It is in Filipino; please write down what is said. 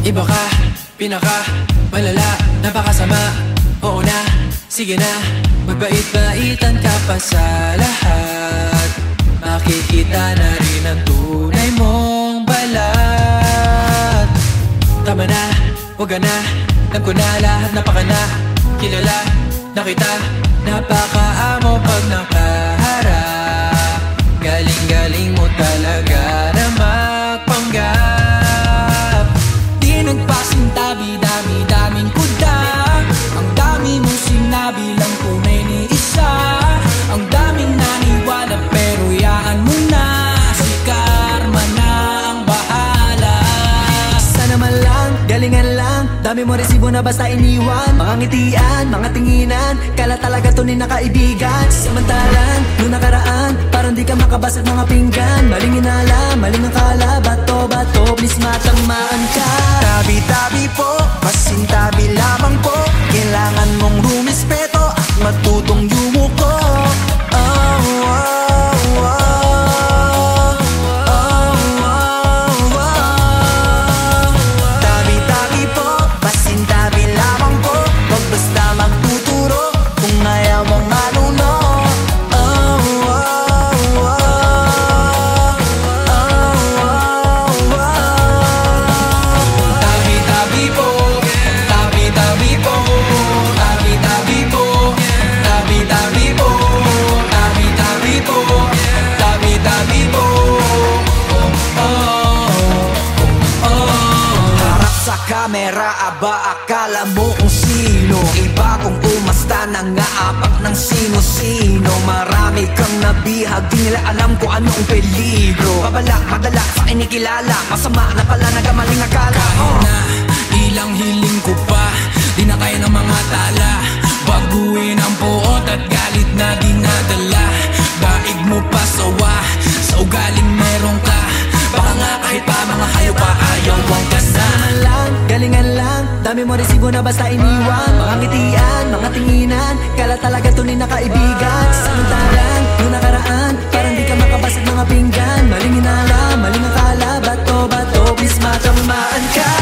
Iba ka, pinaka, malala, napakasama. Oo na, sige na, magbait-baitan ka pa sa lahat. Makikita na rin ang tunay mong balat. Tama na, wag ka na, alam ko na lahat, napaka na kilala na kita, napakaamo pag nakaharap. Galing-galing mo talaga na magpanggap. Di nagpasintabi, dami-daming kuda. Ang dami mong sinabi lang tunay ni isa. Ang daming naniwala pero yaan mo na. Si karma na ang bahala. Sana man lang, galingan lang. Dami mo resibo na basta iniwan. Mga ngitian, mga tinginan, kala talaga tunay na kaibigan. Samantalang, noong nakaraan, parang di ka makabasag mga pinggan. Maling inala, maling akala, bato-bato, please matamaan ka. Tabi-tabi po, pasintabi lamang po. Kailangan mong rumispeto at matutong yumuko. Tabi-tabi po, pasintabi lamang po. Wag basta magtuturo kung ayaw mong manuno. Tabi-tabi po, tabi-tabi po, tabi-tabi po, tabi-tabi po, tabi-tabi po, tabi-tabi po. Harap sa kamera, aba akala mo kung sino. Iba kung umasta nang ngaapak ng sino-sino. Marami kang nabihag, di nila alam kung anong peligro. Babala, madala sa inikilala, masama na pala nagamaling akala. Na ilang hiling ko pa, di na kaya ng mga tala. Baguhin ang puot at galit na dinadala. Daig mo pa sawa, sa ugaling meron ka. Baka nga kahit pa mga hayop pa ayaw ang kasa. Lang, galingan lang, dami mo resibo na basta iniwan. Mga ngitian, mga tinginan, kala talaga tunay na kaibigan. Samantalang, noong nakaraan, parang di ka makabasag mga pinggan. Maling inala, maling akala, bato-bato, please matamaan ka.